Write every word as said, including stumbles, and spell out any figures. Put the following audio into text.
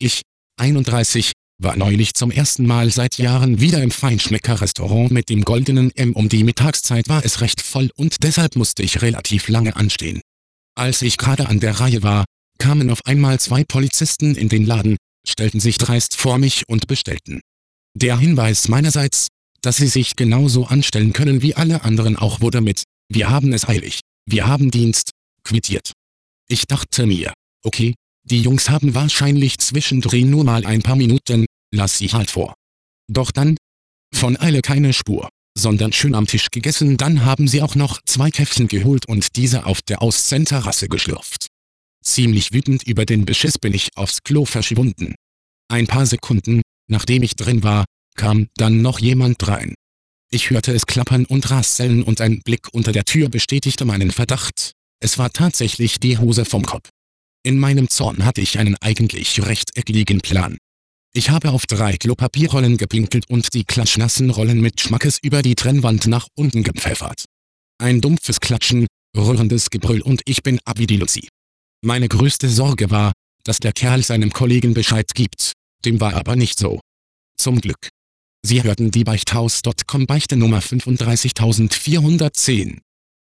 Ich, einunddreißig, war neulich zum ersten Mal seit Jahren wieder im Feinschmecker-Restaurant mit dem goldenen M. Um die Mittagszeit war es recht voll und deshalb musste ich relativ lange anstehen. Als ich gerade an der Reihe war, kamen auf einmal zwei Polizisten in den Laden, stellten sich dreist vor mich und bestellten. Der Hinweis meinerseits, dass sie sich genauso anstellen können wie alle anderen auch, wurde mit „Wir haben es eilig, wir haben Dienst" quittiert. Ich dachte mir, okay, die Jungs haben wahrscheinlich zwischendrin nur mal ein paar Minuten, lass sie halt vor. Doch dann, von Eile keine Spur, sondern schön am Tisch gegessen, dann haben sie auch noch zwei Käffchen geholt und diese auf der Außenterrasse geschlürft. Ziemlich wütend über den Beschiss bin ich aufs Klo verschwunden. Ein paar Sekunden, nachdem ich drin war, kam dann noch jemand rein. Ich hörte es klappern und rasseln und ein Blick unter der Tür bestätigte meinen Verdacht. Es war tatsächlich die Hose vom Cop. In meinem Zorn hatte ich einen eigentlich rechteckigen Plan. Ich habe auf drei Klopapierrollen gepinkelt und die klatschnassen Rollen mit Schmackes über die Trennwand nach unten gepfeffert. Ein dumpfes Klatschen, rührendes Gebrüll und ich bin ab wie die Luzi. Meine größte Sorge war, dass der Kerl seinem Kollegen Bescheid gibt, dem war aber nicht so. Zum Glück. Sie hörten die Beichthaus Punkt com Beichte Nummer fünfunddreißigtausendvierhundertzehn.